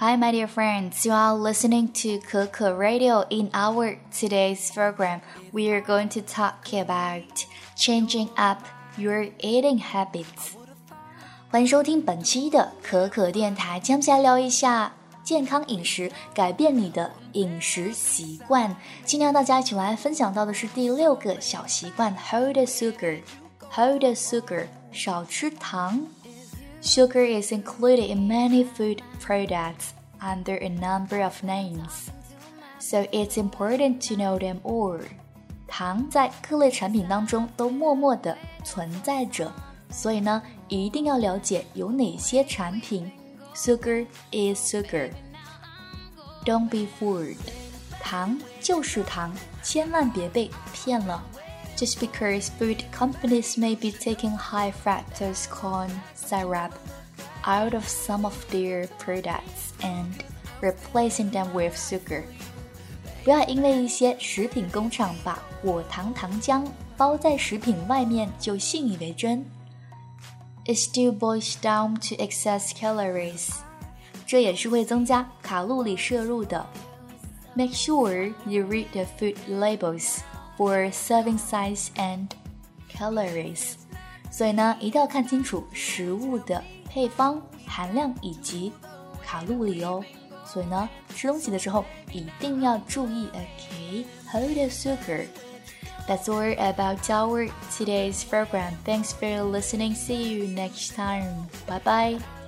Hi, my dear friends. You are listening to Keke Radio. In our today's program, we are going to talk about changing up your eating habits. 欢迎收听本期的可可电台，将下来聊一下健康饮食，改变你的饮食习惯。今天大家一起来分享到的是第6个小习惯 Hold the sugar。Hold the sugar， 少吃糖。Sugar is included in many food products under a number of names, so it's important to know them all. 糖在各类产品当中都默默地存在着，所以呢，一定要了解有哪些产品。Sugar is sugar. Don't be fooled. 糖就是糖，千万别被骗了。Just because food companies may be taking high fructose corn syrup out of some of their products and replacing them with sugar. 不要因为一些食品工厂把果糖糖浆包在食品外面就信以为真。It still boils down to excess calories. 这也是会增加卡路里摄入的。Make sure you read the food labels for serving size and calories. 所以呢，一定要看清楚食物的配方、含量以及卡路里哦。所以呢，吃东西的时候一定要注意 Okay, hold the sugar. That's all about our today's program. Thanks for listening. See you next time. Bye bye.